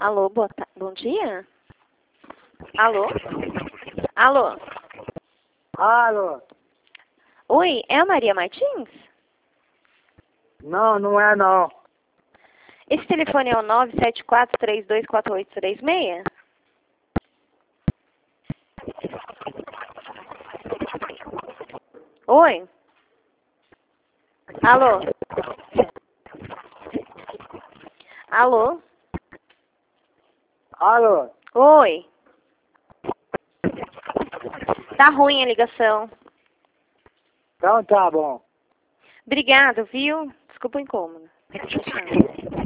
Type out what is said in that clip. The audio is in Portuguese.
Alô, bom dia? Alô? Alô? Alô? Oi, é a Maria Martins? Não, não é não. Esse telefone é o 974324836? Oi? Alô? Alô? Alô? Oi? Tá ruim a ligação. Então tá bom. Obrigada, viu? Desculpa o incômodo. Tchau.